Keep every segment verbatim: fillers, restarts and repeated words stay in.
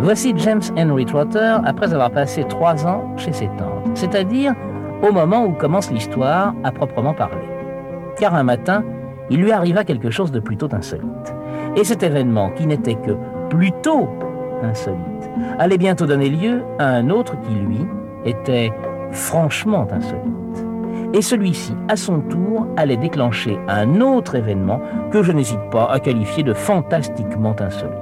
Voici James Henry Trotter après avoir passé trois ans chez ses tantes, c'est-à-dire au moment où commence l'histoire à proprement parler. Car un matin, il lui arriva quelque chose de plutôt insolite. Et cet événement, qui n'était que plutôt insolite, allait bientôt donner lieu à un autre qui, lui, était franchement insolite. Et celui-ci, à son tour, allait déclencher un autre événement que je n'hésite pas à qualifier de fantastiquement insolite.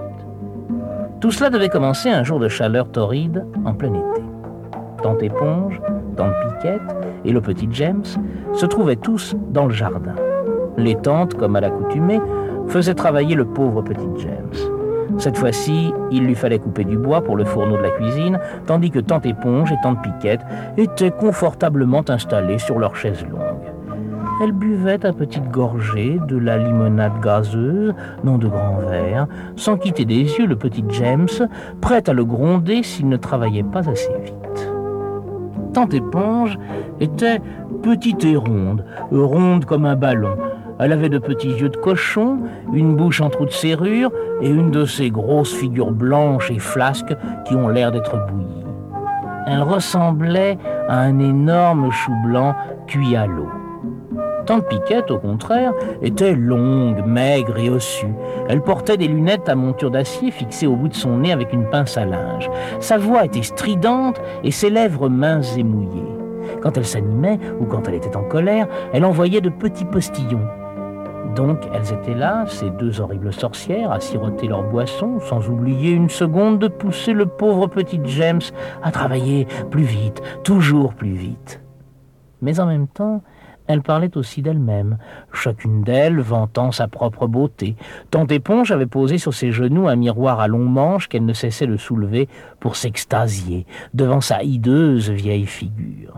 Tout cela devait commencer un jour de chaleur torride en plein été. Tante Éponge, Tante Piquette et le petit James se trouvaient tous dans le jardin. Les tantes, comme à l'accoutumée, faisaient travailler le pauvre petit James. Cette fois-ci, il lui fallait couper du bois pour le fourneau de la cuisine, tandis que Tante Éponge et Tante Piquette étaient confortablement installées sur leurs chaises longues. Elles buvaient à petites gorgées de la limonade gazeuse dans de grands verres, sans quitter des yeux le petit James, prêt à le gronder s'il ne travaillait pas assez vite. Tante Éponge était petite et ronde, ronde comme un ballon. Elle avait de petits yeux de cochon, une bouche en trou de serrure et une de ces grosses figures blanches et flasques qui ont l'air d'être bouillies. Elle ressemblait à un énorme chou blanc cuit à l'eau. Tante Piquette, au contraire, était longue, maigre et ossue. Elle portait des lunettes à monture d'acier fixées au bout de son nez avec une pince à linge. Sa voix était stridente et ses lèvres minces et mouillées. Quand elle s'animait ou quand elle était en colère, elle envoyait de petits postillons. Donc elles étaient là, ces deux horribles sorcières, à siroter leur boisson, sans oublier une seconde de pousser le pauvre petit James à travailler plus vite, toujours plus vite. Mais en même temps, elles parlaient aussi d'elles-mêmes, chacune d'elles vantant sa propre beauté. Tante Éponge avait posé sur ses genoux un miroir à longs manches qu'elle ne cessait de soulever pour s'extasier devant sa hideuse vieille figure.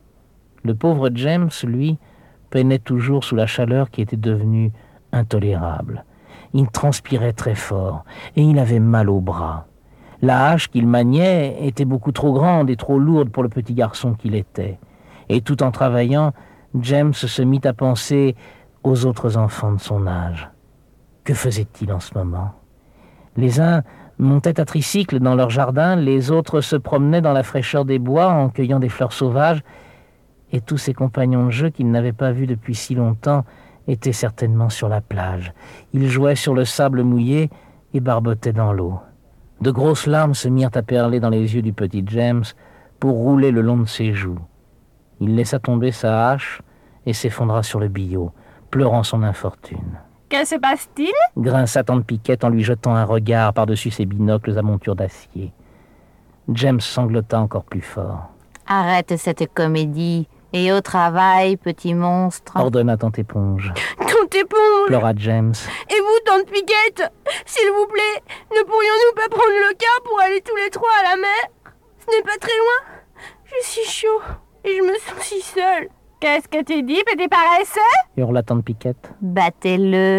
Le pauvre James, lui, peinait toujours sous la chaleur qui était devenue intolérable. Il transpirait très fort et il avait mal aux bras. La hache qu'il maniait était beaucoup trop grande et trop lourde pour le petit garçon qu'il était. Et tout en travaillant, James se mit à penser aux autres enfants de son âge. Que faisait-il en ce moment ? Les uns montaient à tricycle dans leur jardin, les autres se promenaient dans la fraîcheur des bois en cueillant des fleurs sauvages, et tous ses compagnons de jeu qu'il n'avait pas vus depuis si longtemps étaient certainement sur la plage. Ils jouaient sur le sable mouillé et barbotaient dans l'eau. De grosses larmes se mirent à perler dans les yeux du petit James pour rouler le long de ses joues. Il laissa tomber sa hache et s'effondra sur le billot, pleurant son infortune. « Que se passe-t-il » grinça Tante Piquette en lui jetant un regard par-dessus ses binocles à monture d'acier. James sanglota encore plus fort. « Arrête cette comédie et au travail, petit monstre » ordonna Tante Éponge. « Tante Éponge » pleura James. « Et vous, Tante Piquette, s'il vous plaît, ne pourrions-nous pas prendre le car pour aller tous les trois à la mer ? Ce n'est pas très loin. Je suis chaud. Et je me sens si seule. »« Qu'est-ce que tu dis, petit paresseux » hurla Tante Piquette. « Battez-le »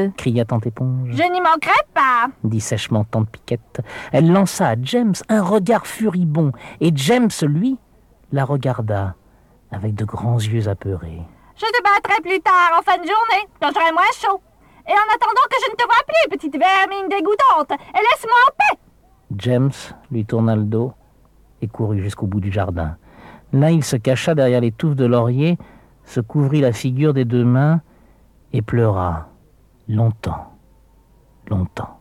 cria Tante Éponge. « Je n'y manquerai pas » dit sèchement Tante Piquette. Elle lança à James un regard furibond, et James, lui, la regarda avec de grands yeux apeurés. « Je te battrai plus tard, en fin de journée, quand j'aurai moins chaud. Et en attendant que je ne te vois plus, petite vermine dégoûtante, et laisse-moi en paix » James lui tourna le dos et courut jusqu'au bout du jardin. Là, il se cacha derrière les touffes de laurier, se couvrit la figure des deux mains et pleura longtemps, longtemps.